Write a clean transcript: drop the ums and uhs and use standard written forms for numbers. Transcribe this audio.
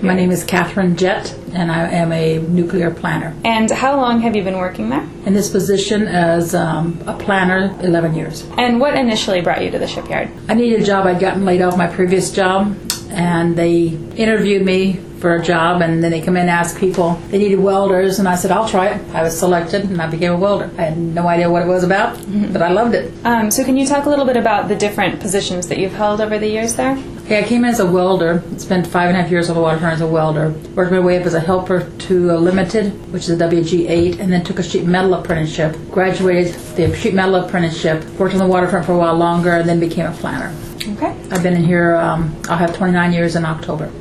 My name is Catherine Jett, and I am a nuclear planner. And how long have you been working there? In this position as a planner, 11 years. And what initially brought you to the shipyard? I needed a job. I'd gotten laid off my previous job, and they interviewed me for a job, and then they come in and ask people. They needed welders, and I said, I'll try it. I was selected, and I became a welder. I had no idea what it was about, but I loved it. So can you talk a little bit about the different positions that you've held over the years there? Okay, I came in as a welder. Spent 5.5 years on the waterfront as a welder. Worked my way up as a helper to a limited, which is a WG8, and then took a sheet metal apprenticeship. Graduated the sheet metal apprenticeship. Worked on the waterfront for a while longer, and then became a planner. Okay. I've been in here, I'll have 29 years in October.